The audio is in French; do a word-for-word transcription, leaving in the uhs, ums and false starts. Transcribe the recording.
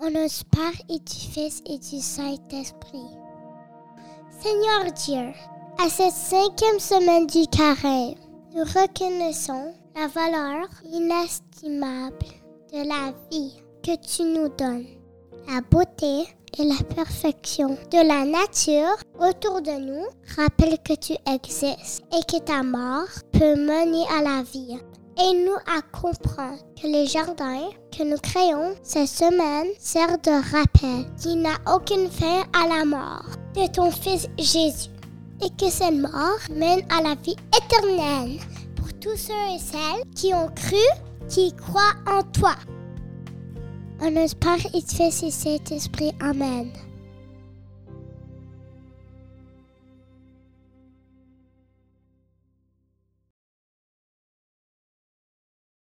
Au nom du Père et du Fils et du Saint-Esprit. Seigneur Dieu, à cette cinquième semaine du carême, nous reconnaissons la valeur inestimable de la vie que tu nous donnes, la beauté et la perfection de la nature autour de nous rappelle que tu existes et que ta mort peut mener à la vie. Aide-nous à comprendre que les jardins que nous créons cette semaine servent de rappel qu'il n'y a aucune fin à la mort de ton Fils Jésus et que cette mort mène à la vie éternelle pour tous ceux et celles qui ont cru, qui croient en toi. Au nom du Père et du Fils et du Saint-Esprit. Amen.